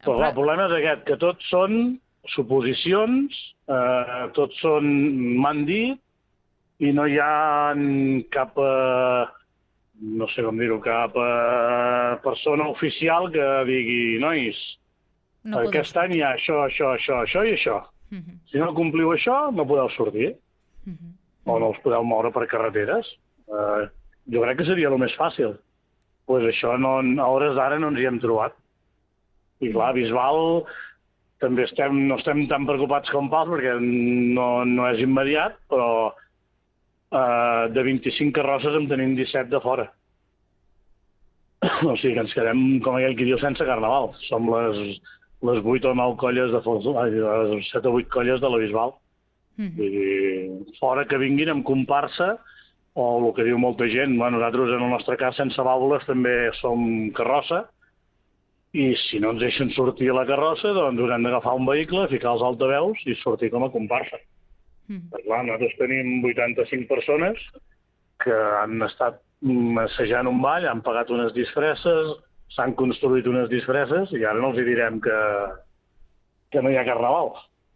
Però clar, el problema és aquest, que tots són suposicions, tots són m'han dit, i no hi ha cap, no sé com dir-ho, cap persona oficial que digui, nois, aquest any hi ha això i això. Si no compliu això, no podeu sortir. O no us podeu moure per carreteres. Jo crec que seria el més fàcil. Doncs això a hores d'ara no ens hi hem trobat. I clar, Bisbal també no estem tan preocupats com Pals perquè no és immediat, però de 25 carrosses en tenim 17 de fora. O sigui que ens quedem, com aquell qui diu, sense carnaval. Som les 8 o 9 colles les 7 o 8 colles de la Bisbal. I fora que vinguin amb comparsa, o el que diu molta gent, nosaltres en el nostre cas sense vàlvules també som carrossa, i si no ens deixen sortir a la carrossa, doncs haurem d'agafar un vehicle, ficar els altaveus i sortir com a comparsa. Però clar, nosaltres tenim 85 persones que han estat assajant un ball, han pagat unes disfresses, s'han construït unes disfresses i ara no els hi direm que no hi ha carnaval.